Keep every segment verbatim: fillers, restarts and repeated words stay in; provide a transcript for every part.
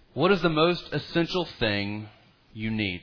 What is the most essential thing you need?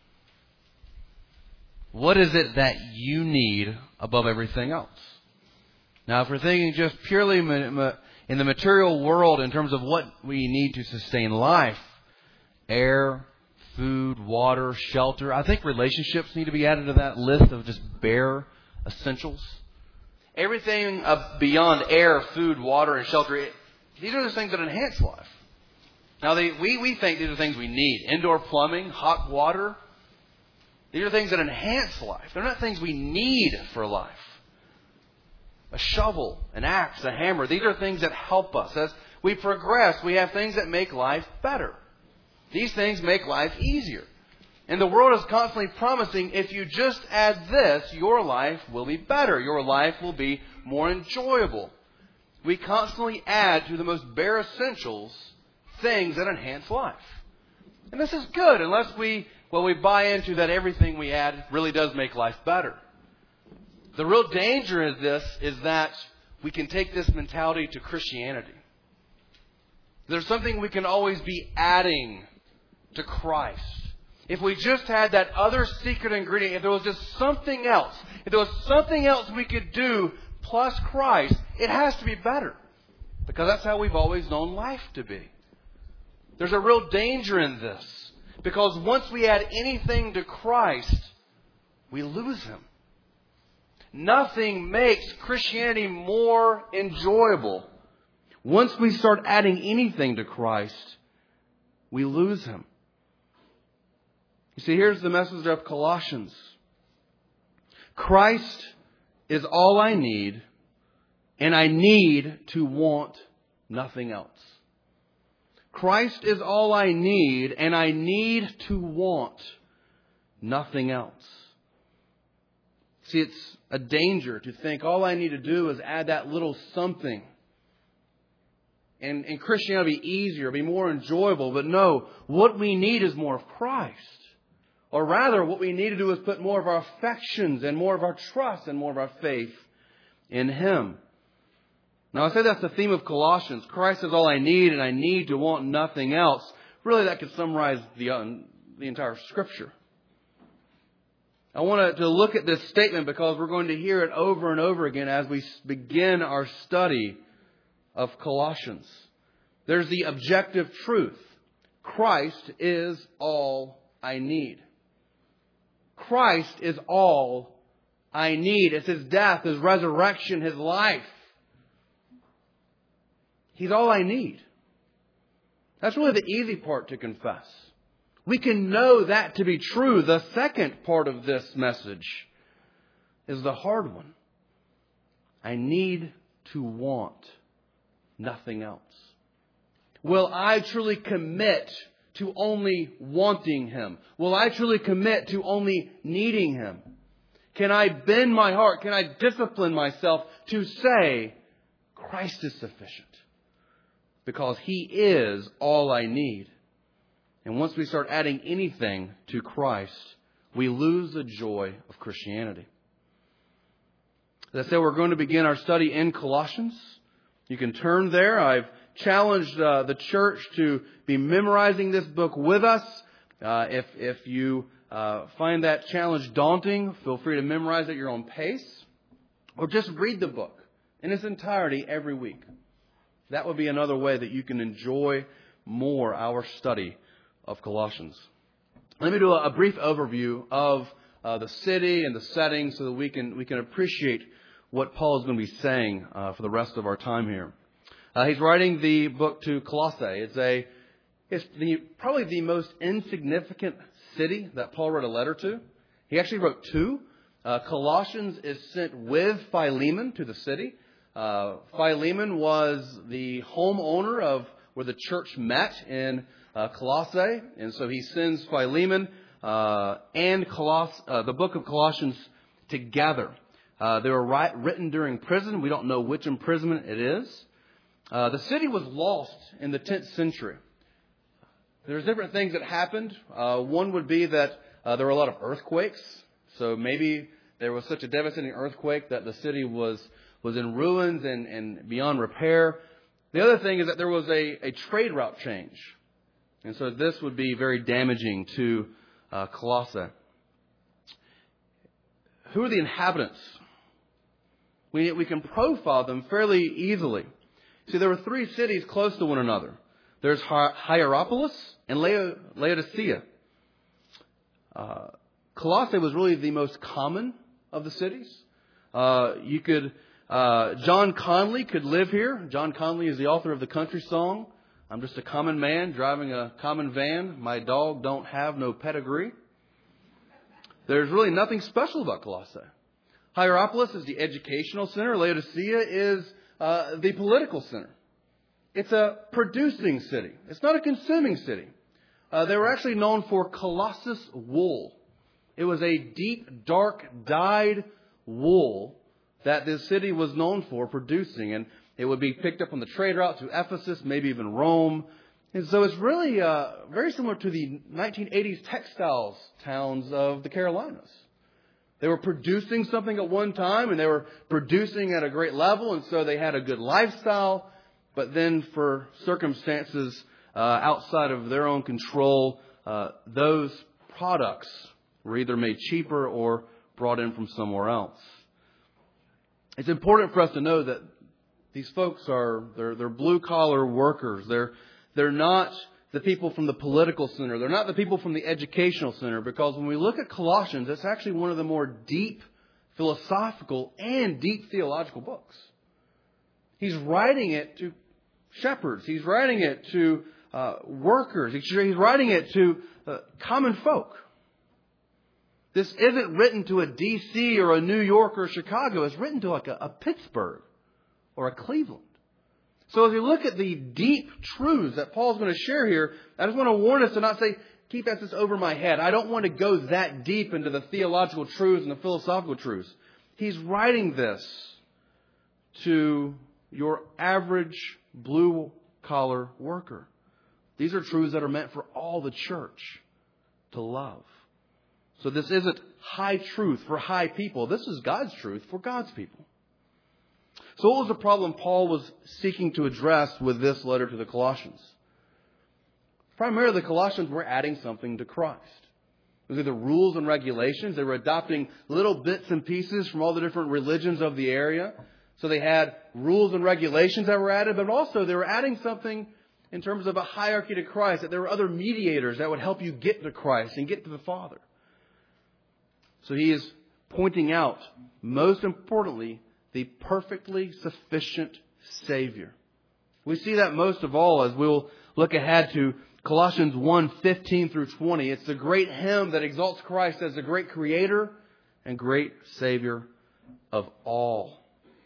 What is it that you need above everything else? Now, if we're thinking just purely in the material world in terms of what we need to sustain life, air, food, water, shelter, I think relationships need to be added to that list of just bare essentials. Everything beyond air, food, water, and shelter, it, these are the things that enhance life. Now, they, we, we think these are things we need. Indoor plumbing, hot water. These are things that enhance life. They're not things we need for life. A shovel, an axe, a hammer. These are things that help us. As we progress, we have things that make life better. These things make life easier. And the world is constantly promising, if you just add this, your life will be better. Your life will be more enjoyable. We constantly add to the most bare essentials things that enhance life. And this is good unless we, well, we buy into that everything we add really does make life better. The real danger in this is that we can take this mentality to Christianity. There's something we can always be adding to Christ. If we just had that other secret ingredient, if there was just something else, if there was something else we could do plus Christ, it has to be better. Because that's how we've always known life to be. There's a real danger in this. Because once we add anything to Christ, we lose Him. Nothing makes Christianity more enjoyable. Once we start adding anything to Christ, we lose Him. You see, here's the message of Colossians. Christ is all I need, and I need to want nothing else. Christ is all I need, and I need to want nothing else. See, it's a danger to think all I need to do is add that little something. And, and Christianity will be easier, be more enjoyable. But no, what we need is more of Christ. Or rather, what we need to do is put more of our affections and more of our trust and more of our faith in Him. Now, I say that's the theme of Colossians. Christ is all I need, and I need to want nothing else. Really, that could summarize the, uh, the entire Scripture. I want to look at this statement because we're going to hear it over and over again as we begin our study of Colossians. There's the objective truth. Christ is all I need. Christ is all I need. It's His death, His resurrection, His life. He's all I need. That's really the easy part to confess. We can know that to be true. The second part of this message is the hard one. I need to want nothing else. Will I truly commit to only wanting Him? Will I truly commit to only needing Him? Can I bend my heart? Can I discipline myself to say, Christ is sufficient? Because He is all I need. And once we start adding anything to Christ, we lose the joy of Christianity. As I said, we're going to begin our study in Colossians. You can turn there. I've challenged uh, the church to be memorizing this book with us. Uh, if if you uh, find that challenge daunting, feel free to memorize at your own pace. Or just read the book in its entirety every week. That would be another way that you can enjoy more our study of Colossians. Let me do a, a brief overview of uh, the city and the setting so that we can we can appreciate what Paul is going to be saying uh, for the rest of our time here. Uh, he's writing the book to Colossae. It's a it's the probably the most insignificant city that Paul wrote a letter to. He actually wrote two. Uh, Colossians is sent with Philemon to the city. Uh, Philemon was the homeowner of where the church met in uh, Colossae, and so he sends Philemon uh, and Coloss- uh, the book of Colossians together. Uh, they were ri- written during prison. We don't know which imprisonment it is. Uh, the city was lost in the tenth century. There's different things that happened. Uh, one would be that uh, there were a lot of earthquakes. So maybe there was such a devastating earthquake that the city was was in ruins and, and beyond repair. The other thing is that there was a, a trade route change. And so this would be very damaging to uh, Colossae. Who are the inhabitants? We, we can profile them fairly easily. See, there were three cities close to one another. There's Hierapolis and Laodicea. Uh, Colossae was really the most common of the cities. Uh, you could, uh, John Conley could live here. John Conley is the author of the country song, "I'm just a common man driving a common van. My dog don't have no pedigree." There's really nothing special about Colossae. Hierapolis is the educational center. Laodicea is uh, the political center. It's a producing city. It's not a consuming city. Uh, they were actually known for Colossus wool. It was a deep, dark, dyed wool that this city was known for producing. And it would be picked up on the trade route to Ephesus, maybe even Rome. And so it's really uh, very similar to the nineteen eighties textiles towns of the Carolinas. They were producing something at one time, and they were producing at a great level, and so they had a good lifestyle. But then for circumstances uh, outside of their own control, uh, those products were either made cheaper or brought in from somewhere else. It's important for us to know that these folks are, they're, they're blue-collar workers. They're, they're not the people from the political center. They're not the people from the educational center, because when we look at Colossians, it's actually one of the more deep philosophical and deep theological books. He's writing it to shepherds. He's writing it to uh, workers. He's writing it to uh, common folk. This isn't written to a D C or a New York or a Chicago. It's written to like a, a Pittsburgh or a Cleveland. So as we look at the deep truths that Paul's going to share here, I just want to warn us to not say, keep this over my head. I don't want to go that deep into the theological truths and the philosophical truths. He's writing this to your average blue-collar worker. These are truths that are meant for all the church to love. So this isn't high truth for high people. This is God's truth for God's people. So what was the problem Paul was seeking to address with this letter to the Colossians? Primarily, the Colossians were adding something to Christ. It was either rules and regulations. They were adopting little bits and pieces from all the different religions of the area. So they had rules and regulations that were added, but also they were adding something in terms of a hierarchy to Christ, that there were other mediators that would help you get to Christ and get to the Father. So he is pointing out, most importantly, the perfectly sufficient Savior. We see that most of all as we'll look ahead to Colossians one, fifteen through twenty. It's the great hymn that exalts Christ as the great Creator and great Savior of all.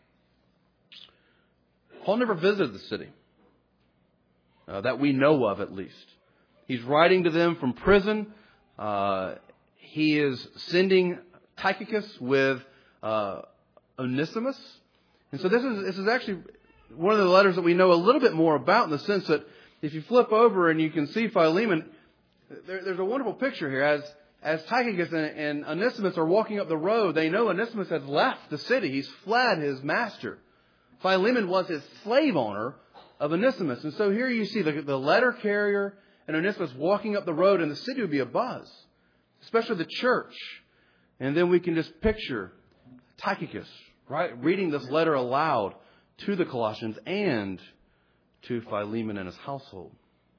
Paul never visited the city, uh, that we know of at least. He's writing to them from prison. Uh, he is sending Tychicus with uh, Onesimus. And so this is this is actually one of the letters that we know a little bit more about, in the sense that if you flip over and you can see Philemon, there, there's a wonderful picture here. As as Tychicus and, and Onesimus are walking up the road, they know Onesimus has left the city. He's fled his master. Philemon was his slave owner of Onesimus. And so here you see the, the letter carrier and Onesimus walking up the road, and the city would be abuzz, especially the church. And then we can just picture Tychicus, right, reading this letter aloud to the Colossians and to Philemon and his household.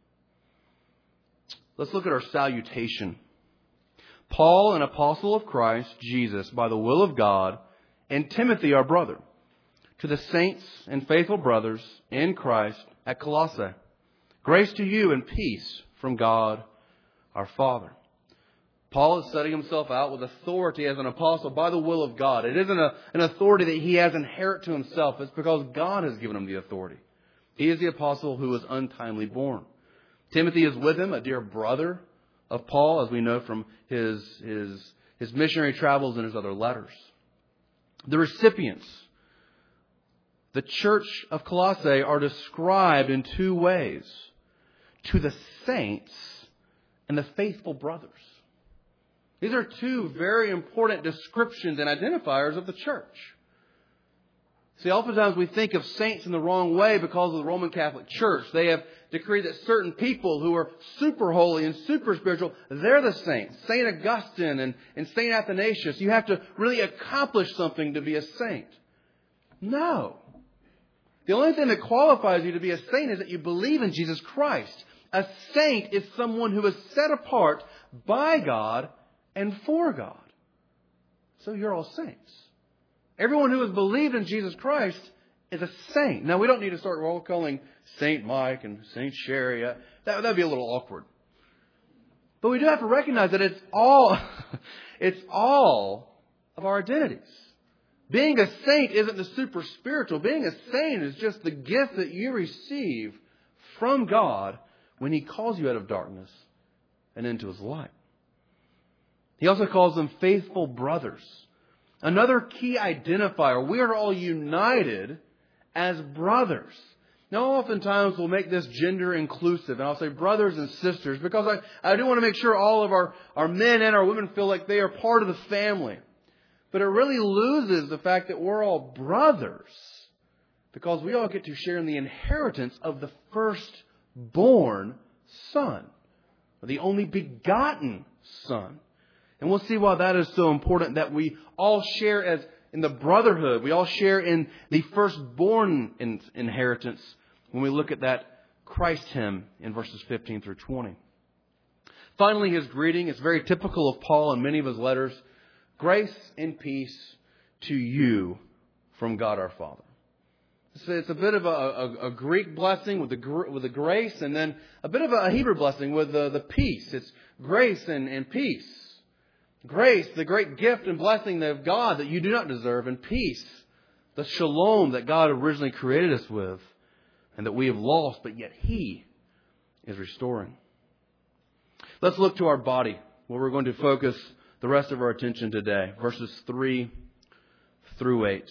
Let's look at our salutation. Paul, an apostle of Christ Jesus, by the will of God, and Timothy, our brother, to the saints and faithful brothers in Christ at Colossae. Grace to you and peace from God our Father. Paul is setting himself out with authority as an apostle by the will of God. It isn't a, an authority that he has inherent to himself. It's because God has given him the authority. He is the apostle who was untimely born. Timothy is with him, a dear brother of Paul, as we know from his, his, his missionary travels and his other letters. The recipients, the church of Colossae, are described in two ways: to the saints and the faithful brothers. These are two very important descriptions and identifiers of the church. See, oftentimes we think of saints in the wrong way because of the Roman Catholic Church. They have decree that certain people who are super holy and super spiritual, they're the saints. Saint Augustine and, and Saint Athanasius. You have to really accomplish something to be a saint. No. The only thing that qualifies you to be a saint is that you believe in Jesus Christ. A saint is someone who is set apart by God and for God. So you're all saints. Everyone who has believed in Jesus Christ is a saint. Now, we don't need to start roll calling Saint Mike and Saint Sherry. That that would be a little awkward. But we do have to recognize that it's all, it's all of our identities. Being a saint isn't the super spiritual. Being a saint is just the gift that you receive from God when He calls you out of darkness and into His light. He also calls them faithful brothers. Another key identifier. We are all united as brothers. Now, oftentimes we'll make this gender inclusive, and I'll say brothers and sisters, because I, I do want to make sure all of our, our men and our women feel like they are part of the family. But it really loses the fact that we're all brothers, because we all get to share in the inheritance of the firstborn Son, the only begotten Son. And we'll see why that is so important, that we all share as in the brotherhood. We all share in the firstborn in, inheritance when we look at that Christ hymn in verses fifteen through twenty. Finally, his greeting is very typical of Paul in many of his letters. Grace and peace to you from God our Father. So it's a bit of a, a, a Greek blessing with the with the grace, and then a bit of a Hebrew blessing with the, the peace. It's grace and, and peace. Grace, the great gift and blessing of God that you do not deserve, and peace, the shalom that God originally created us with and that we have lost, but yet He is restoring. Let's look to our body, where we're going to focus the rest of our attention today, verses three through eight.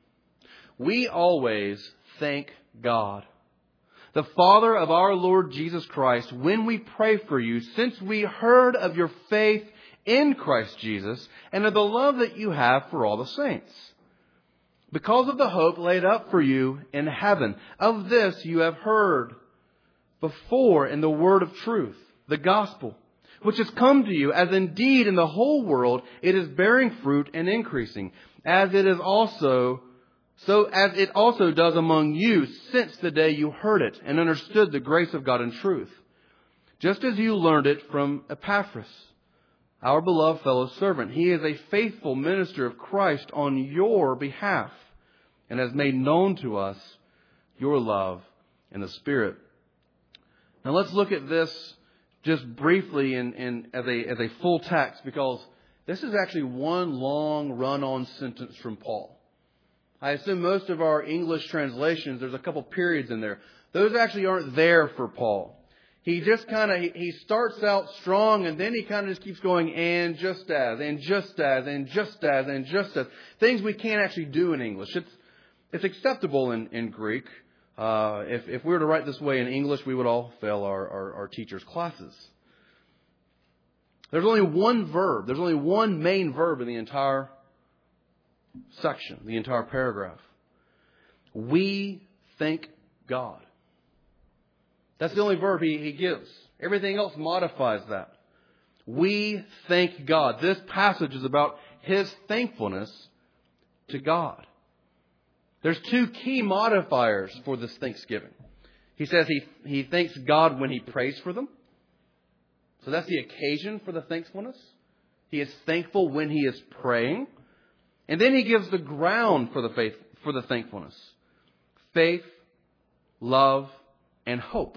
We always thank God, the Father of our Lord Jesus Christ, when we pray for you, since we heard of your faith in Christ Jesus and of the love that you have for all the saints, because of the hope laid up for you in heaven. Of this you have heard before in the word of truth, the gospel, which has come to you, as indeed in the whole world it is bearing fruit and increasing, as it is also so as it also does among you since the day you heard it and understood the grace of God in truth, just as you learned it from Epaphras, our beloved fellow servant. He is a faithful minister of Christ on your behalf, and has made known to us your love in the Spirit. Now let's look at this just briefly in, in as a as a full text, because this is actually one long run-on sentence from Paul. I assume most of our English translations, there's a couple periods in there. Those actually aren't there for Paul. He just kind of, he starts out strong, and then he kind of just keeps going, and just as, and just as, and just as, and just as. Things we can't actually do in English. It's it's acceptable in, in Greek. Uh, if, if we were to write this way in English, we would all fail our, our, our teachers' classes. There's only one verb. There's only one main verb in the entire section, the entire paragraph. We thank God. That's the only verb he, he gives. Everything else modifies that. We thank God. This passage is about his thankfulness to God. There's two key modifiers for this thanksgiving. He says he, he thanks God when he prays for them. So that's the occasion for the thankfulness. He is thankful when he is praying. And then he gives the ground for the faith, for the thankfulness. Faith, love, and hope.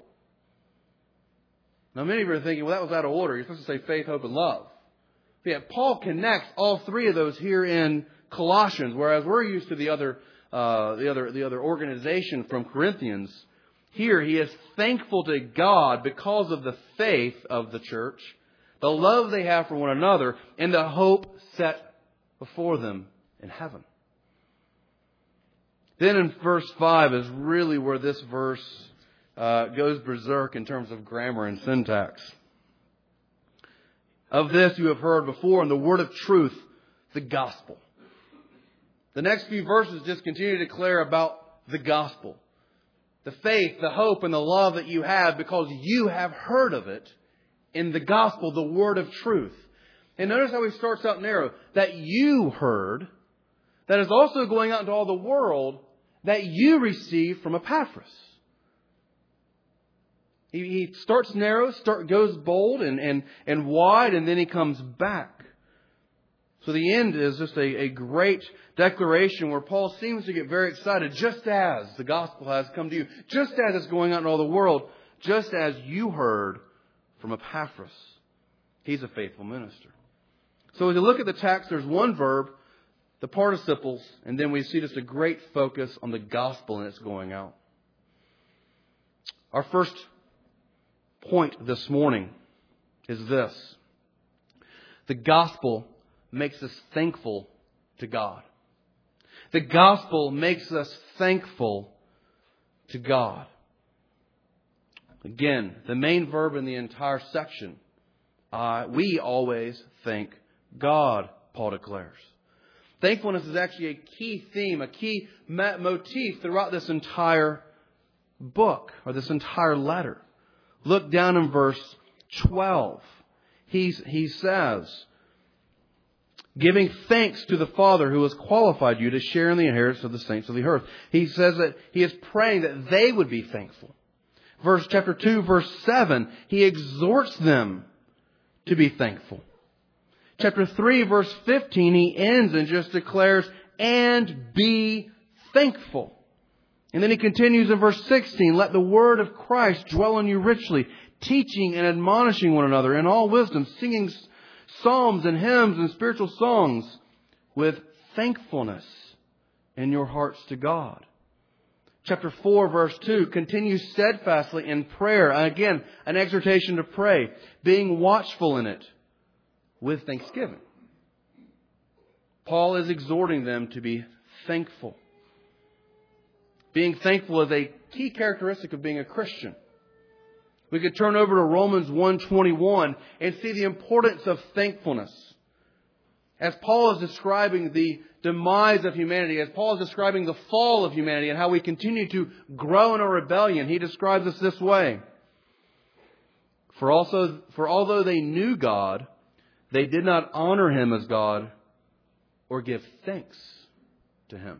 Now, many of you are thinking, well, that was out of order. You're supposed to say faith, hope, and love. But yet, Paul connects all three of those here in Colossians, whereas we're used to the other, uh, the other, the other organization from Corinthians. Here, he is thankful to God because of the faith of the church, the love they have for one another, and the hope set before them in heaven. Then in verse five is really where this verse uh, goes berserk in terms of grammar and syntax. Of this you have heard before in the word of truth, the gospel. The next few verses just continue to declare about the gospel. the faith, the hope, and the love that you have because you have heard of it in the gospel, the word of truth. And notice how he starts out narrow. That you heard, that is also going out into all the world, that you received from Epaphras. He, he starts narrow, start, goes bold and, and, and wide, and then he comes back. So the end is just a, a great declaration where Paul seems to get very excited, just as the gospel has come to you, just as it's going out in all the world, just as you heard from Epaphras. He's a faithful minister. So as you look at the text, there's one verb, the participles, and then we see just a great focus on the gospel and its going out. Our first point this morning is this. The gospel makes us thankful to God. The gospel makes us thankful to God. Again, the main verb in the entire section, uh, we always thank God, Paul declares. Thankfulness is actually a key theme, a key motif throughout this entire book, or this entire letter. Look down in verse twelve. He's, he says, giving thanks to the Father who has qualified you to share in the inheritance of the saints of the earth. He says that he is praying that they would be thankful. Verse chapter two, verse seven, he exhorts them to be thankful. Chapter three, verse fifteen, he ends and just declares, and be thankful. And then he continues in verse sixteen, let the word of Christ dwell in you richly, teaching and admonishing one another in all wisdom, singing psalms and hymns and spiritual songs with thankfulness in your hearts to God. Chapter four, verse two, continue steadfastly in prayer. Again, an exhortation to pray, being watchful in it with thanksgiving. Paul is exhorting them to be thankful. Being thankful is a key characteristic of being a Christian. We could turn over to Romans one twenty-one and see the importance of thankfulness. As Paul is describing the demise of humanity, as Paul is describing the fall of humanity and how we continue to grow in our rebellion, he describes us this way. For also, for although they knew God, they did not honor Him as God or give thanks to Him.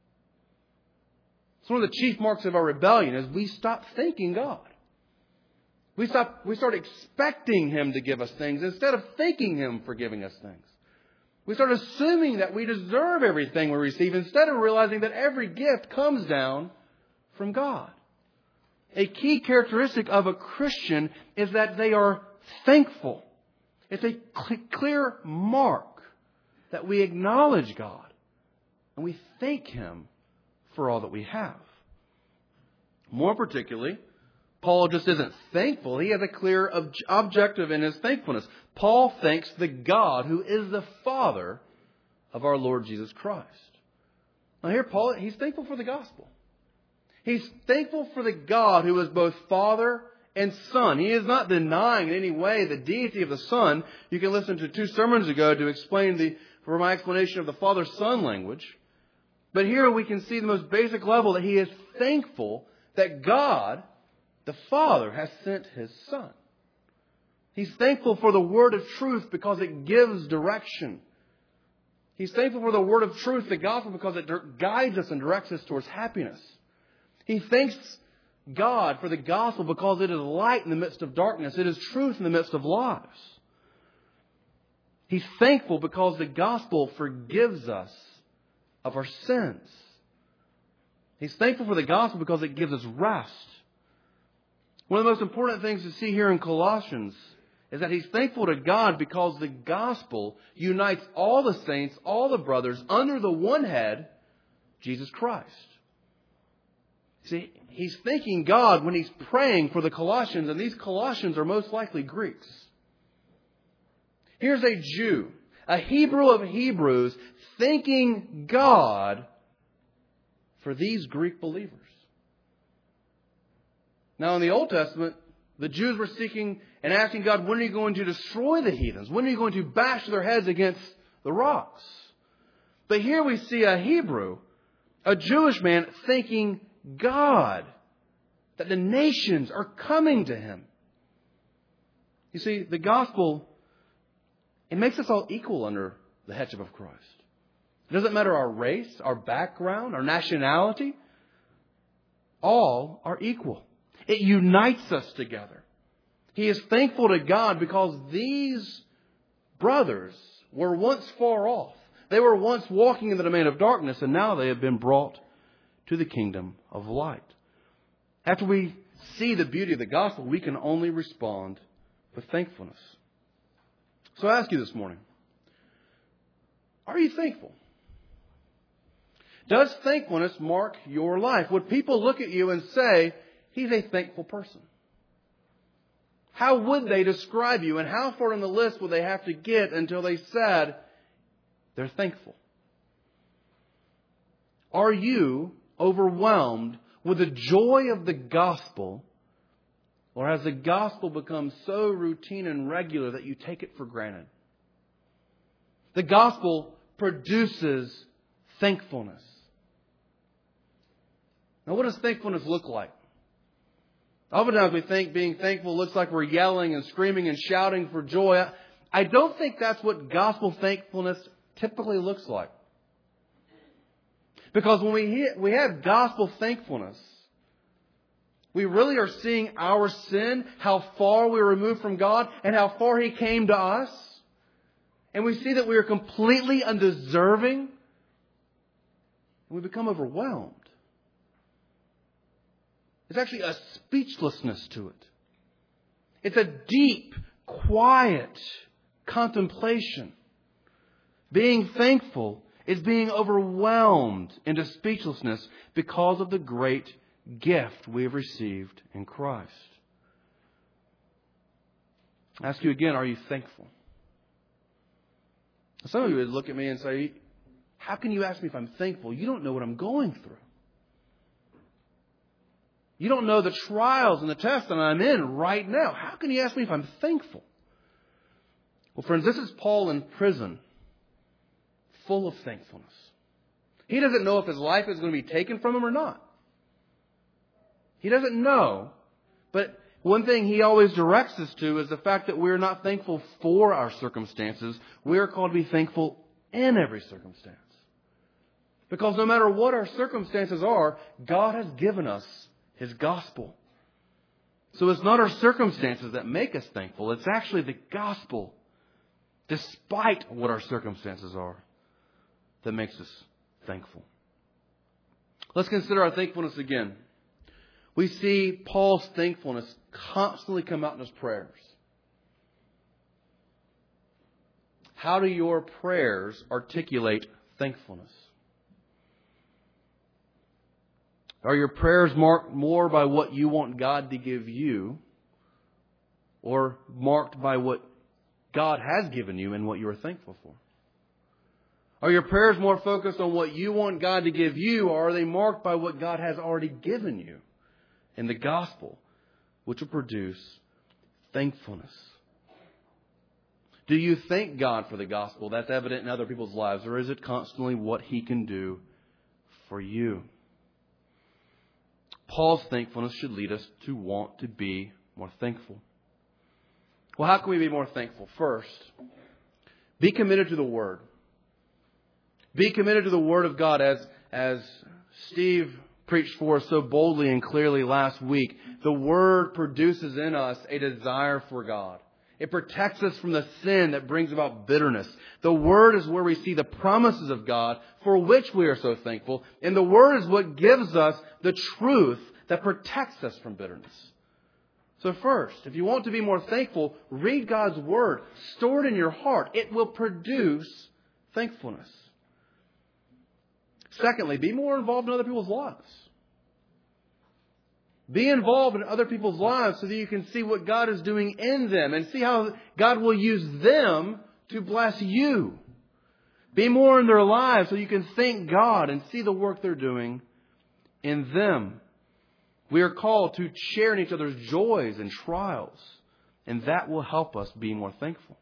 It's one of the chief marks of our rebellion is we stop thanking God. We stop, we start expecting Him to give us things instead of thanking Him for giving us things. We start assuming that we deserve everything we receive instead of realizing that every gift comes down from God. A key characteristic of a Christian is that they are thankful. It's a clear mark that we acknowledge God and we thank Him for all that we have. More particularly, Paul just isn't thankful. He has a clear ob- objective in his thankfulness. Paul thanks the God who is the Father of our Lord Jesus Christ. Now here, Paul, he's thankful for the gospel. He's thankful for the God who is both Father and Son. He is not denying in any way the deity of the Son. You can listen to two sermons ago to explain the, for my explanation of the Father-Son language. But here we can see the most basic level that he is thankful that God, the Father, has sent His Son. He's thankful for the word of truth because it gives direction. He's thankful for the word of truth, the gospel, because it guides us and directs us towards happiness. He thanks God for the gospel because it is light in the midst of darkness. It is truth in the midst of lies. He's thankful because the gospel forgives us of our sins. He's thankful for the gospel because it gives us rest. One of the most important things to see here in Colossians is that he's thankful to God because the gospel unites all the saints, all the brothers, under the one head, Jesus Christ. See, he's thanking God when he's praying for the Colossians, and these Colossians are most likely Greeks. Here's a Jew, a Hebrew of Hebrews, thanking God for these Greek believers. Now, in the Old Testament, the Jews were seeking and asking God, when are you going to destroy the heathens? When are you going to bash their heads against the rocks? But here we see a Hebrew, a Jewish man, thanking God that the nations are coming to Him. You see, the gospel, it makes us all equal under the headship of Christ. It doesn't matter our race, our background, our nationality. All are equal. It unites us together. He is thankful to God because these brothers were once far off. They were once walking in the domain of darkness, and now they have been brought to the kingdom of light. After we see the beauty of the gospel, we can only respond with thankfulness. So I ask you this morning, are you thankful? Does thankfulness mark your life? Would people look at you and say, he's a thankful person? How would they describe you, and how far on the list would they have to get until they said they're thankful? Are you overwhelmed with the joy of the gospel, or has the gospel become so routine and regular that you take it for granted? The gospel produces thankfulness. Now, what does thankfulness look like? Oftentimes we think being thankful looks like we're yelling and screaming and shouting for joy. I don't think that's what gospel thankfulness typically looks like. Because when we we have gospel thankfulness, we really are seeing our sin, how far we are removed from God, and how far He came to us. And we see that we are completely undeserving. And we become overwhelmed. There's actually a speechlessness to it. It's a deep, quiet contemplation. Being thankful is being overwhelmed into speechlessness because of the great gift we have received in Christ. I ask you again, are you thankful? Some of you would look at me and say, how can you ask me if I'm thankful? You don't know what I'm going through. You don't know the trials and the tests that I'm in right now. How can you ask me if I'm thankful? Well, friends, this is Paul in prison, full of thankfulness. He doesn't know if his life is going to be taken from him or not. He doesn't know. But one thing he always directs us to is the fact that we're not thankful for our circumstances. We are called to be thankful in every circumstance. Because no matter what our circumstances are, God has given us His gospel. So it's not our circumstances that make us thankful. It's actually the gospel, despite what our circumstances are, that makes us thankful. Let's consider our thankfulness again. We see Paul's thankfulness constantly come out in his prayers. How do your prayers articulate thankfulness? Are your prayers marked more by what you want God to give you, or marked by what God has given you and what you are thankful for? Are your prayers more focused on what you want God to give you, or are they marked by what God has already given you in the gospel, which will produce thankfulness? Do you thank God for the gospel that's evident in other people's lives, or is it constantly what He can do for you? Paul's thankfulness should lead us to want to be more thankful. Well, how can we be more thankful? First, be committed to the Word. Be committed to the Word of God, as, as Steve preached for us so boldly and clearly last week. The Word produces in us a desire for God. It protects us from the sin that brings about bitterness. The Word is where we see the promises of God for which we are so thankful. And the Word is what gives us the truth that protects us from bitterness. So first, if you want to be more thankful, read God's Word. Store it in your heart. It will produce thankfulness. Secondly, be more involved in other people's lives. Be involved in other people's lives so that you can see what God is doing in them and see how God will use them to bless you. Be more in their lives so you can thank God and see the work they're doing in them. We are called to share in each other's joys and trials, and that will help us be more thankful.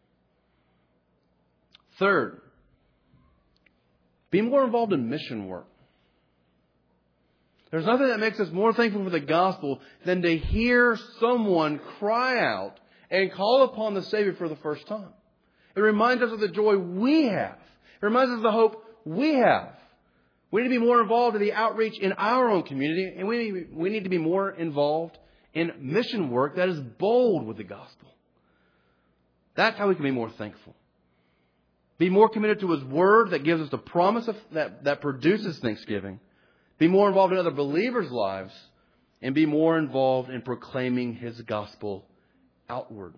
Third, be more involved in mission work. There's nothing that makes us more thankful for the gospel than to hear someone cry out and call upon the Savior for the first time. It reminds us of the joy we have. It reminds us of the hope we have. We need to be more involved in the outreach in our own community, and we need, we need to be more involved in mission work that is bold with the gospel. That's how we can be more thankful. Be more committed to His Word that gives us the promise of, that, that produces thanksgiving. Be more involved in other believers' lives, and be more involved in proclaiming His gospel outward.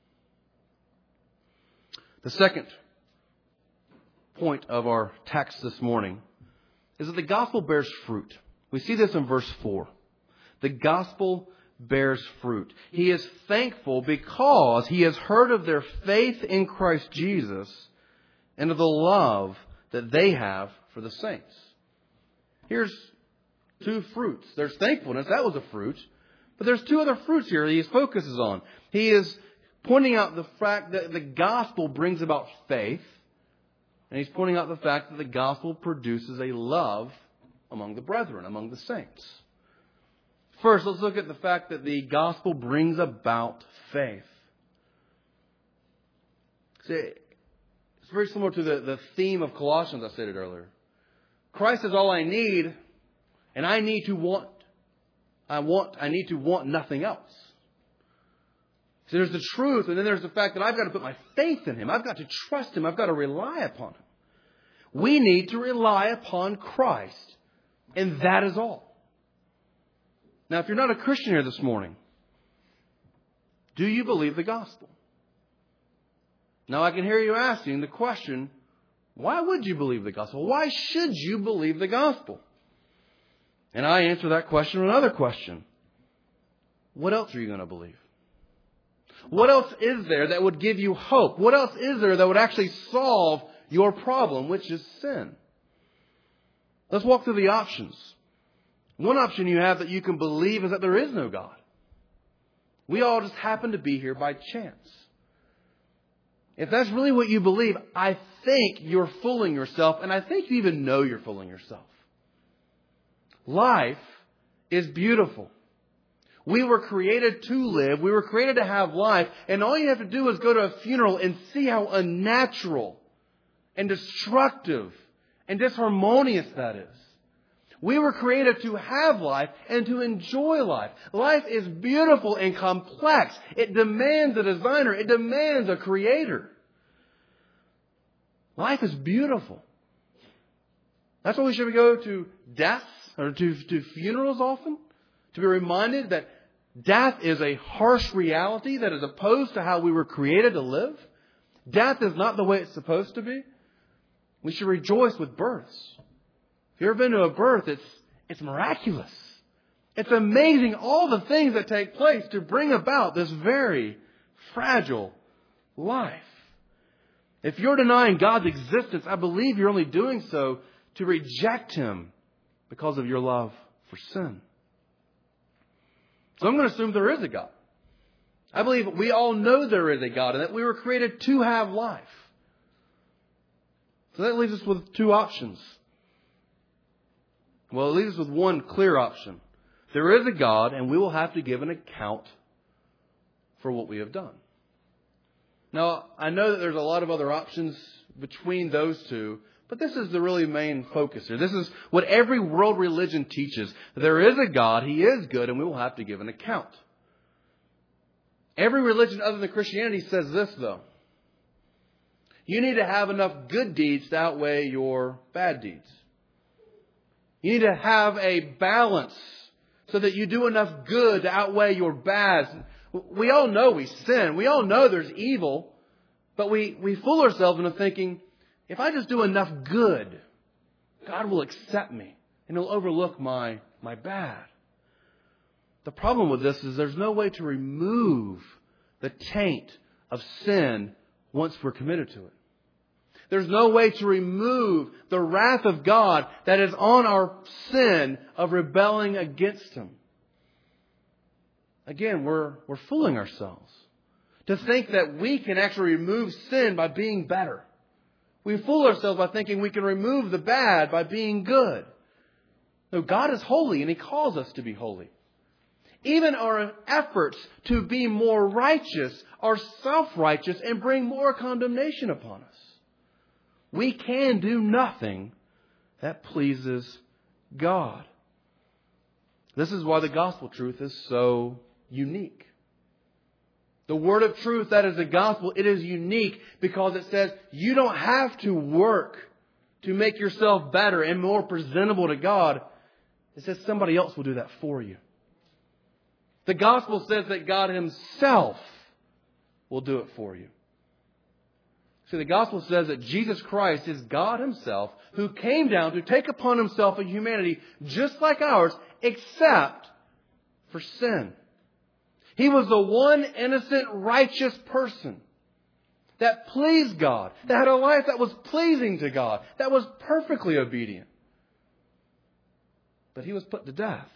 The second point of our text this morning is that the gospel bears fruit. We see this in verse four. The gospel bears fruit. He is thankful because he has heard of their faith in Christ Jesus and of the love that they have for the saints. Here's two fruits. There's thankfulness. That was a fruit. But there's two other fruits here that he focuses on. He is pointing out the fact that the gospel brings about faith. And he's pointing out the fact that the gospel produces a love among the brethren, among the saints. First, let's look at the fact that the gospel brings about faith. See, it's very similar to the, the theme of Colossians I stated earlier. Christ is all I need, and I need to want, I want, I need to want nothing else. So there's the truth, and then there's the fact that I've got to put my faith in Him. I've got to trust Him. I've got to rely upon Him. We need to rely upon Christ, and that is all. Now, if you're not a Christian here this morning, do you believe the gospel? Now, I can hear you asking the question, why would you believe the gospel? Why should you believe the gospel? And I answer that question with another question. What else are you going to believe? What else is there that would give you hope? What else is there that would actually solve your problem, which is sin? Let's walk through the options. One option you have that you can believe is that there is no God. We all just happen to be here by chance. If that's really what you believe, I think you're fooling yourself, and I think you even know you're fooling yourself. Life is beautiful. We were created to live. We were created to have life. And all you have to do is go to a funeral and see how unnatural and destructive and disharmonious that is. We were created to have life and to enjoy life. Life is beautiful and complex. It demands a designer. It demands a creator. Life is beautiful. That's why we should go to deaths or to, to funerals often. To be reminded that death is a harsh reality that is opposed to how we were created to live. Death is not the way it's supposed to be. We should rejoice with births. If you've ever been to a birth, it's, it's miraculous. It's amazing all the things that take place to bring about this very fragile life. If you're denying God's existence, I believe you're only doing so to reject Him because of your love for sin. So I'm going to assume there is a God. I believe we all know there is a God and that we were created to have life. So that leaves us with two options. Well, it leaves us with one clear option. There is a God, and we will have to give an account for what we have done. Now, I know that there's a lot of other options between those two, but this is the really main focus here. This is what every world religion teaches. There is a God, He is good, and we will have to give an account. Every religion other than Christianity says this, though. You need to have enough good deeds to outweigh your bad deeds. You need to have a balance so that you do enough good to outweigh your bad. We all know we sin. We all know there's evil. But we, we fool ourselves into thinking, if I just do enough good, God will accept me and He'll overlook my, my bad. The problem with this is there's no way to remove the taint of sin once we're committed to it. There's no way to remove the wrath of God that is on our sin of rebelling against Him. Again, we're, we're fooling ourselves to think that we can actually remove sin by being better. We fool ourselves by thinking we can remove the bad by being good. No, God is holy and He calls us to be holy. Even our efforts to be more righteous are self-righteous and bring more condemnation upon us. We can do nothing that pleases God. This is why the gospel truth is so unique. The word of truth, that is the gospel, it is unique because it says you don't have to work to make yourself better and more presentable to God. It says somebody else will do that for you. The gospel says that God Himself will do it for you. See, the gospel says that Jesus Christ is God Himself who came down to take upon Himself a humanity just like ours, except for sin. He was the one innocent, righteous person that pleased God, that had a life that was pleasing to God, that was perfectly obedient. But He was put to death.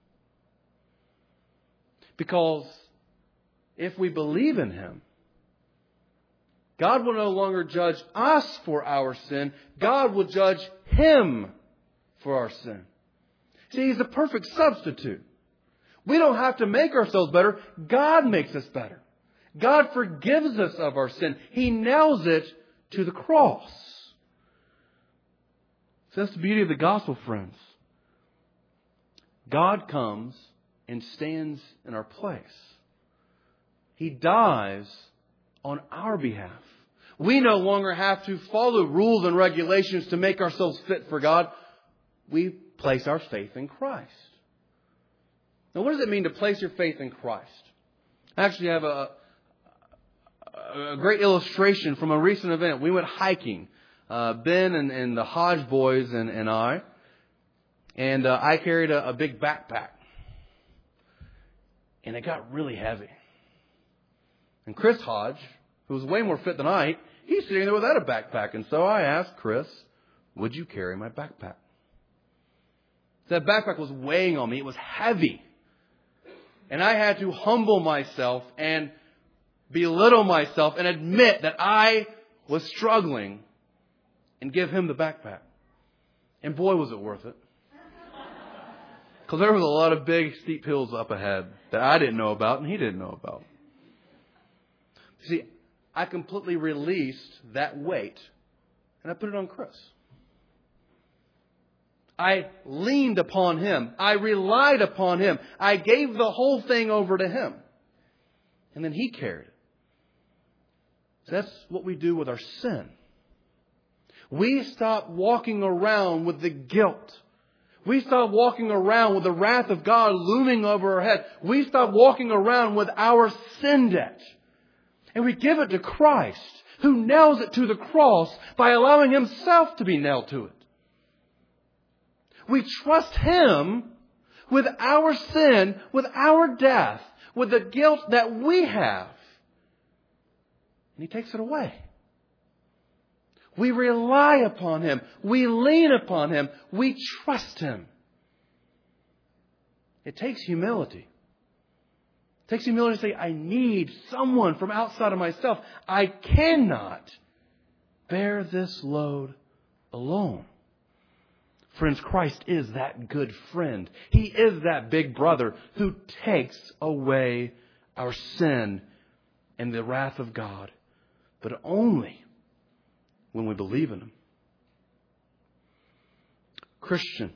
Because if we believe in Him, God will no longer judge us for our sin. God will judge Him for our sin. See, He's the perfect substitute. We don't have to make ourselves better. God makes us better. God forgives us of our sin. He nails it to the cross. So that's the beauty of the gospel, friends. God comes and stands in our place. He dies on our behalf. We no longer have to follow rules and regulations to make ourselves fit for God. We place our faith in Christ. Now, what does it mean to place your faith in Christ? I actually have a, a great illustration from a recent event. We went hiking, uh, Ben and, and the Hodge boys and, and I, and uh, I carried a, a big backpack. And it got really heavy. And Chris Hodge, who was way more fit than I, he's sitting there without a backpack. And so I asked Chris, would you carry my backpack? That backpack was weighing on me. It was heavy. And I had to humble myself and belittle myself and admit that I was struggling and give him the backpack. And boy, was it worth it. Because there was a lot of big, steep hills up ahead that I didn't know about and he didn't know about. See, I completely released that weight and I put it on Chris. I leaned upon him. I relied upon him. I gave the whole thing over to him. And then he carried it. So that's what we do with our sin. We stop walking around with the guilt. We stop walking around with the wrath of God looming over our head. We stop walking around with our sin debt. And we give it to Christ, who nails it to the cross by allowing Himself to be nailed to it. We trust Him with our sin, with our death, with the guilt that we have. And He takes it away. We rely upon Him. We lean upon Him. We trust Him. It takes humility. It takes humility to say, I need someone from outside of myself. I cannot bear this load alone. Friends, Christ is that good friend. He is that big brother who takes away our sin and the wrath of God, but only when we believe in Him. Christian,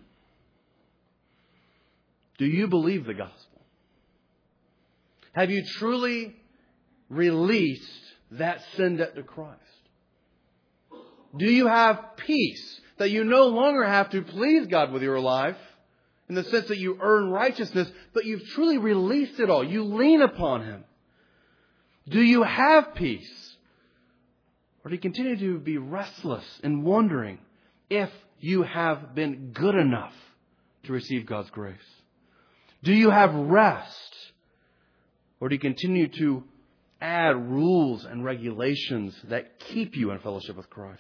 do you believe the gospel? Have you truly released that sin debt to Christ? Do you have peace that you no longer have to please God with your life in the sense that you earn righteousness, but you've truly released it all? You lean upon Him. Do you have peace? Or do you continue to be restless and wondering if you have been good enough to receive God's grace? Do you have rest? Or do you continue to add rules and regulations that keep you in fellowship with Christ?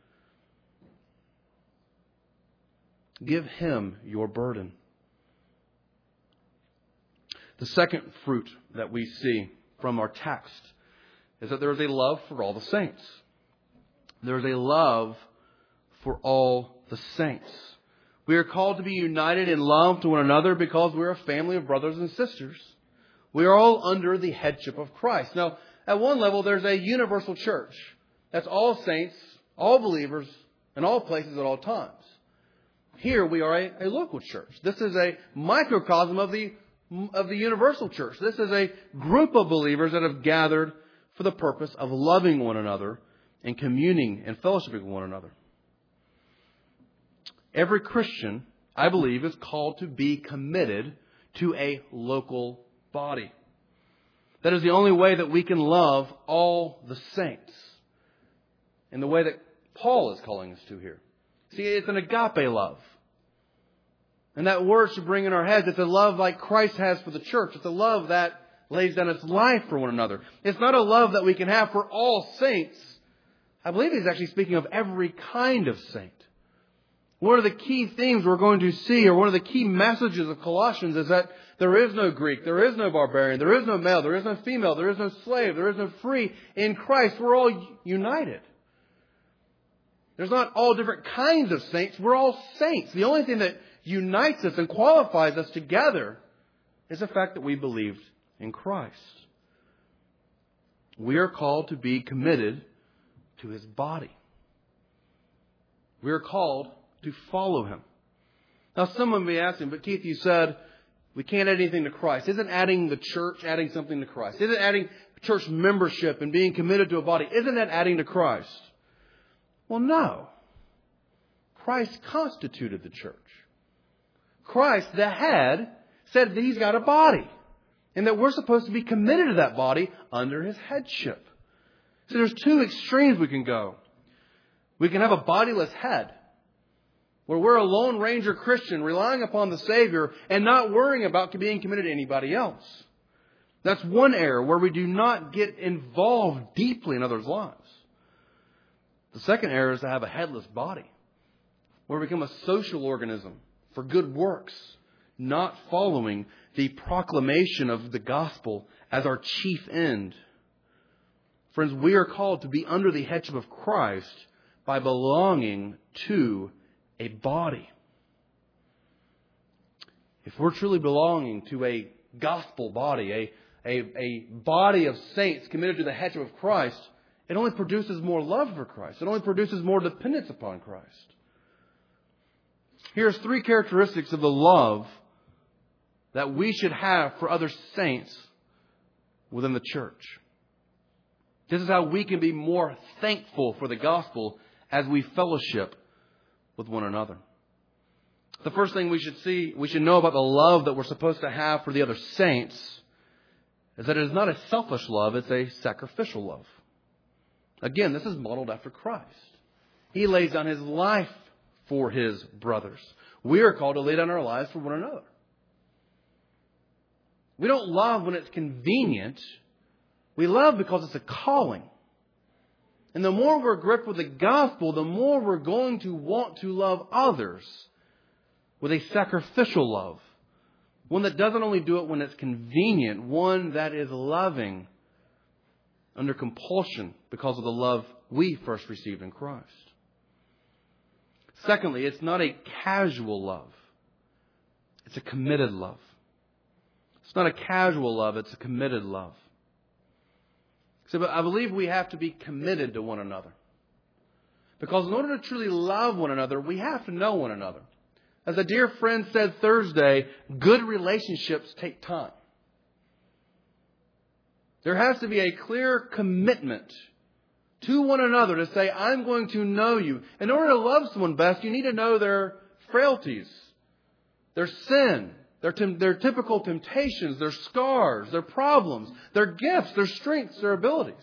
Give Him your burden. The second fruit that we see from our text is that there is a love for all the saints. There is a love for all the saints. We are called to be united in love to one another because we're a family of brothers and sisters. We are all under the headship of Christ. Now, at one level, there's a universal church. That's all saints, all believers, in all places at all times. Here we are a, a local church. This is a microcosm of the, of the universal church. This is a group of believers that have gathered for the purpose of loving one another and communing and fellowshipping with one another. Every Christian, I believe, is called to be committed to a local body. That is the only way that we can love all the saints in the way that Paul is calling us to here. See, it's an agape love. And that word should bring in our heads, it's a love like Christ has for the church. It's a love that lays down its life for one another. It's not a love that we can have for all saints. I believe he's actually speaking of every kind of saint. One of the key themes we're going to see, or one of the key messages of Colossians, is that there is no Greek, there is no barbarian, there is no male, there is no female, there is no slave, there is no free. In Christ, we're all united. There's not all different kinds of saints. We're all saints. The only thing that unites us and qualifies us together is the fact that we believed in Christ. We are called to be committed to His body. We are called to follow Him. Now, someone may be asking, but Keith, you said we can't add anything to Christ. Isn't adding the church adding something to Christ? Isn't adding church membership and being committed to a body, isn't that adding to Christ? Well, no. Christ constituted the church. Christ, the head, said that He's got a body and that we're supposed to be committed to that body under His headship. So there's two extremes we can go. We can have a bodiless head where we're a Lone Ranger Christian relying upon the Savior and not worrying about being committed to anybody else. That's one error where we do not get involved deeply in others' lives. The second error is to have a headless body where we become a social organism for good works, not following the proclamation of the gospel as our chief end. Friends, we are called to be under the headship of Christ by belonging to a body. If we're truly belonging to a gospel body, a, a, a body of saints committed to the headship of Christ, it only produces more love for Christ. It only produces more dependence upon Christ. Here's three characteristics of the love that we should have for other saints within the church. This is how we can be more thankful for the gospel as we fellowship with one another. The first thing we should see, we should know about the love that we're supposed to have for the other saints is that it is not a selfish love, it's a sacrificial love. Again, this is modeled after Christ. He lays down His life for His brothers. We are called to lay down our lives for one another. We don't love when it's convenient. We love because it's a calling. And the more we're gripped with the gospel, the more we're going to want to love others with a sacrificial love. One that doesn't only do it when it's convenient, one that is loving under compulsion because of the love we first received in Christ. Secondly, it's not a casual love. It's a committed love. It's not a casual love, it's a committed love. So, but I believe we have to be committed to one another. Because in order to truly love one another, we have to know one another. As a dear friend said Thursday, good relationships take time. There has to be a clear commitment to one another to say, I'm going to know you. In order to love someone best, you need to know their frailties, their sin, their, their typical temptations, their scars, their problems, their gifts, their strengths, their abilities.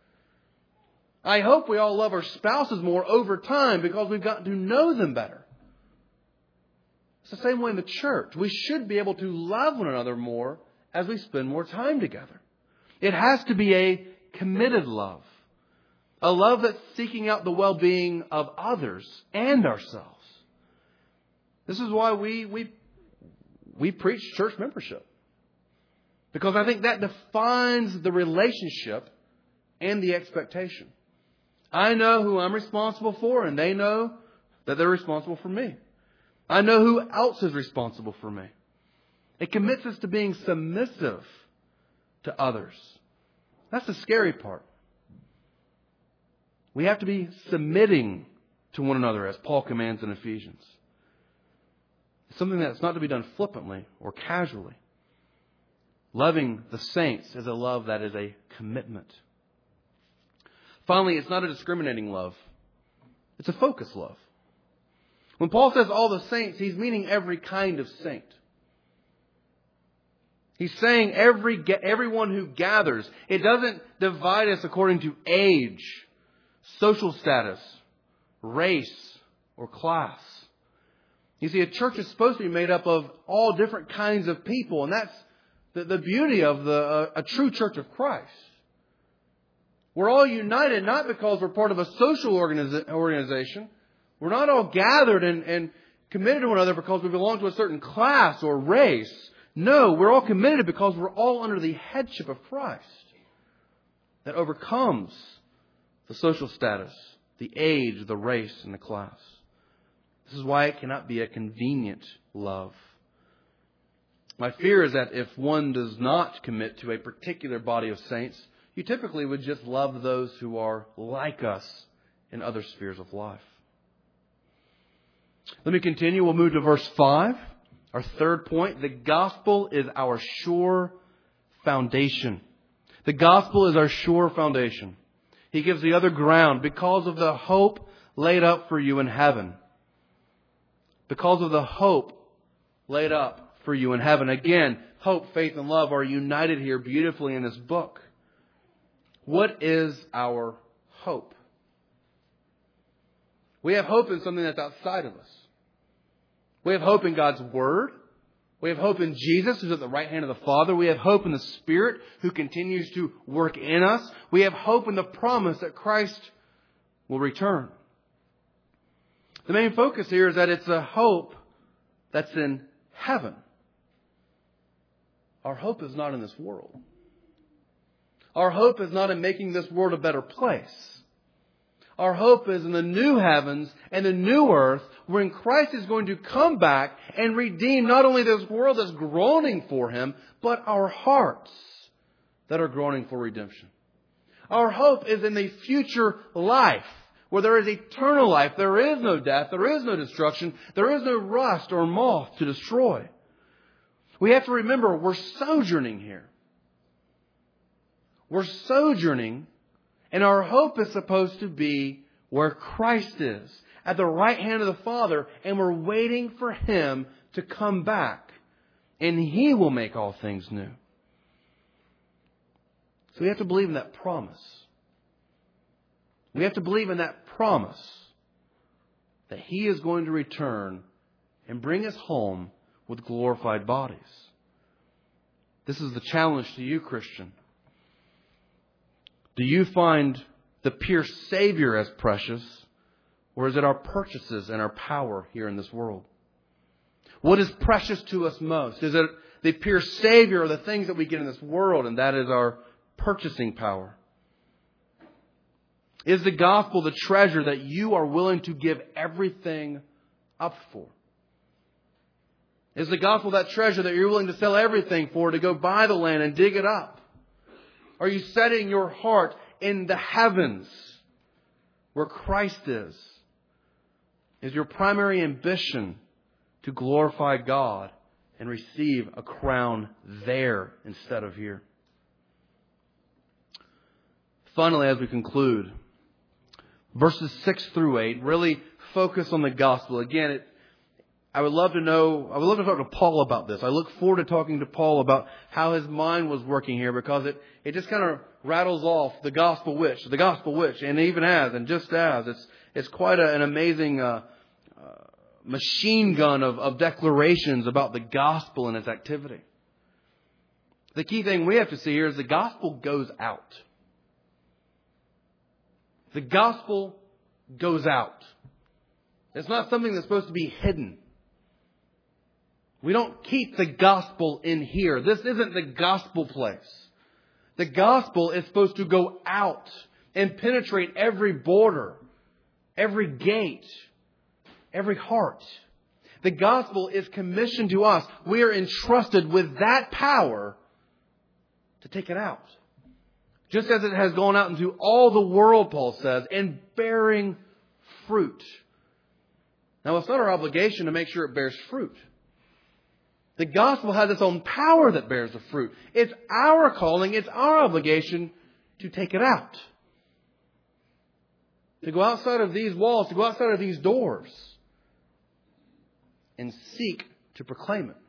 I hope we all love our spouses more over time because we've gotten to know them better. It's the same way in the church. We should be able to love one another more as we spend more time together. It has to be a committed love. A love that's seeking out the well-being of others and ourselves. This is why we, we, we preach church membership. Because I think that defines the relationship and the expectation. I know who I'm responsible for, and they know that they're responsible for me. I know who else is responsible for me. It commits us to being submissive to others. That's the scary part. We have to be submitting to one another as Paul commands in Ephesians. It's something that's not to be done flippantly or casually. Loving the saints is a love that is a commitment. Finally, it's not a discriminating love. It's a focused love. When Paul says all the saints, he's meaning every kind of saint. He's saying every everyone who gathers. It doesn't divide us according to age, social status, race, or class. You see, a church is supposed to be made up of all different kinds of people. And that's the, the beauty of the uh, a true church of Christ. We're all united not because we're part of a social organiza- organization. We're not all gathered and, and committed to one another because we belong to a certain class or race. No, we're all committed because we're all under the headship of Christ that overcomes the social status, the age, the race, and the class. This is why it cannot be a convenient love. My fear is that if one does not commit to a particular body of saints, you typically would just love those who are like us in other spheres of life. Let me continue. We'll move to verse five. Our third point. The gospel is our sure foundation. The gospel is our sure foundation. He gives the other ground because of the hope laid up for you in heaven. Because of the hope laid up for you in heaven. Again, hope, faith, and love are united here beautifully in this book. What is our hope? We have hope in something that's outside of us. We have hope in God's Word. We have hope in Jesus, who's at the right hand of the Father. We have hope in the Spirit, who continues to work in us. We have hope in the promise that Christ will return. The main focus here is that it's a hope that's in heaven. Our hope is not in this world. Our hope is not in making this world a better place. Our hope is in the new heavens and the new earth, when Christ is going to come back and redeem not only this world that's groaning for Him, but our hearts that are groaning for redemption. Our hope is in the future life, where there is eternal life. There is no death. There is no destruction. There is no rust or moth to destroy. We have to remember we're sojourning here. We're sojourning, and our hope is supposed to be where Christ is, at the right hand of the Father, and we're waiting for Him to come back, and He will make all things new. So we have to believe in that promise. We have to believe in that promise that He is going to return and bring us home with glorified bodies. This is the challenge to you, Christian. Do you find the pure Savior as precious, or is it our purchases and our power here in this world? What is precious to us most? Is it the pure Savior or the things that we get in this world, and that is our purchasing power? Is the gospel the treasure that you are willing to give everything up for? Is the gospel that treasure that you're willing to sell everything for, to go buy the land and dig it up? Are you setting your heart in the heavens where Christ is? Is your primary ambition to glorify God and receive a crown there instead of here? Finally, as we conclude, verses six through eight really focus on the gospel. Again, it, I would love to know, I would love to talk to Paul about this. I look forward to talking to Paul about how his mind was working here, because it, it just kind of rattles off the gospel which, the gospel which, and even as, and just as. It's, it's quite a, an amazing uh, uh, machine gun of, of declarations about the gospel and its activity. The key thing we have to see here is the gospel goes out. The gospel goes out. It's not something that's supposed to be hidden. We don't keep the gospel in here. This isn't the gospel place. The gospel is supposed to go out and penetrate every border, every gate, every heart. The gospel is commissioned to us. We are entrusted with that power to take it out. Just as it has gone out into all the world, Paul says, and bearing fruit. Now, it's not our obligation to make sure it bears fruit. The gospel has its own power that bears the fruit. It's our calling, it's our obligation to take it out. To go outside of these walls, to go outside of these doors, and seek to proclaim it.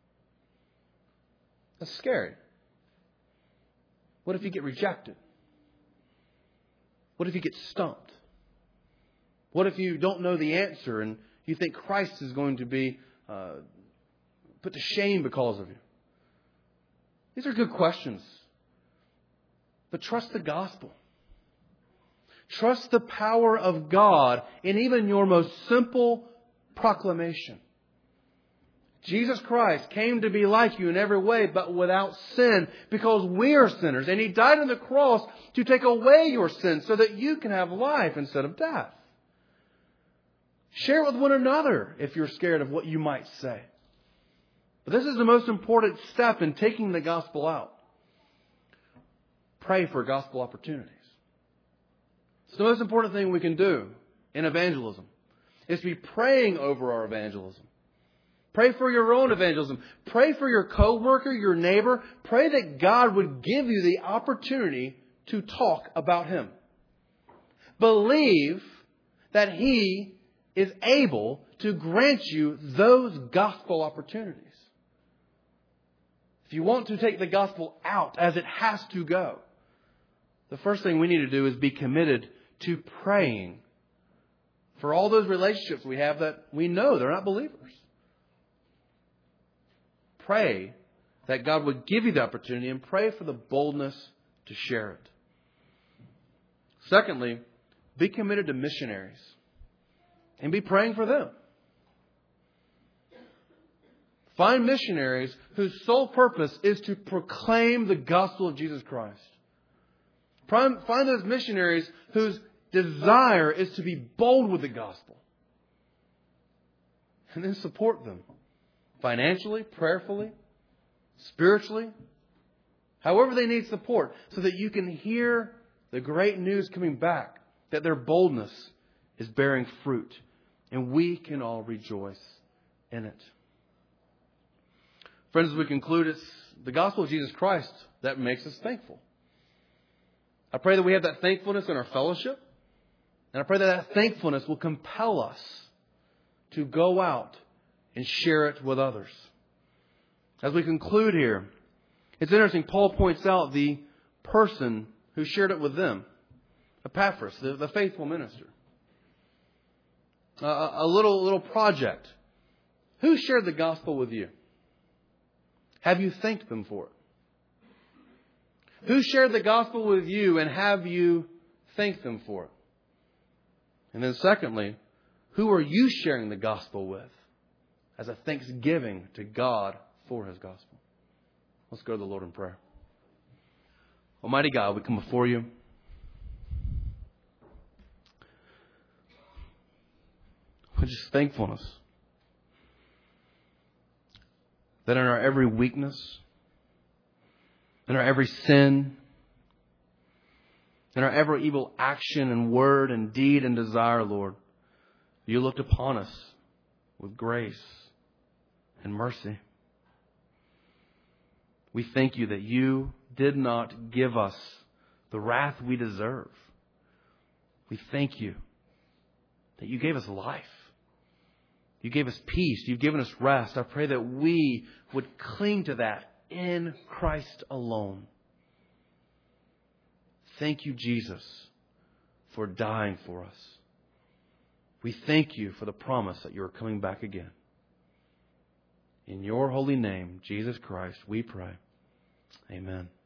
That's scary. What if you get rejected? What if you get stumped? What if you don't know the answer and you think Christ is going to be uh, put to shame because of you? These are good questions. But trust the gospel. Trust the power of God in even your most simple proclamation. Jesus Christ came to be like you in every way, but without sin, because we are sinners. And He died on the cross to take away your sins so that you can have life instead of death. Share it with one another if you're scared of what you might say. But this is the most important step in taking the gospel out. Pray for gospel opportunities. It's the most important thing we can do in evangelism, is to be praying over our evangelism. Pray for your own evangelism. Pray for your coworker, your neighbor. Pray that God would give you the opportunity to talk about Him. Believe that He is able to grant you those gospel opportunities. If you want to take the gospel out as it has to go, the first thing we need to do is be committed to praying for all those relationships we have that we know they're not believers. Pray that God would give you the opportunity, and pray for the boldness to share it. Secondly, be committed to missionaries and be praying for them. Find missionaries whose sole purpose is to proclaim the gospel of Jesus Christ. Find those missionaries whose desire is to be bold with the gospel. And then support them financially, prayerfully, spiritually, however they need support, so that you can hear the great news coming back, that their boldness is bearing fruit, and we can all rejoice in it. Friends, as we conclude, it's the gospel of Jesus Christ that makes us thankful. I pray that we have that thankfulness in our fellowship, and I pray that that thankfulness will compel us to go out and share it with others. As we conclude here, it's interesting, Paul points out the person who shared it with them, Epaphras, the, the faithful minister. Uh, a little, little project. Who shared the gospel with you? Have you thanked them for it? Who shared the gospel with you, and have you thanked them for it? And then secondly, who are you sharing the gospel with as a thanksgiving to God for His gospel? Let's go to the Lord in prayer. Almighty God, we come before You. With just thankfulness that in our every weakness, in our every sin, in our every evil action and word and deed and desire, Lord, You looked upon us with grace and mercy. We thank You that You did not give us the wrath we deserve. We thank You that You gave us life. You gave us peace. You've given us rest. I pray that we would cling to that in Christ alone. Thank You, Jesus, for dying for us. We thank You for the promise that You are coming back again. In Your holy name, Jesus Christ, we pray. Amen.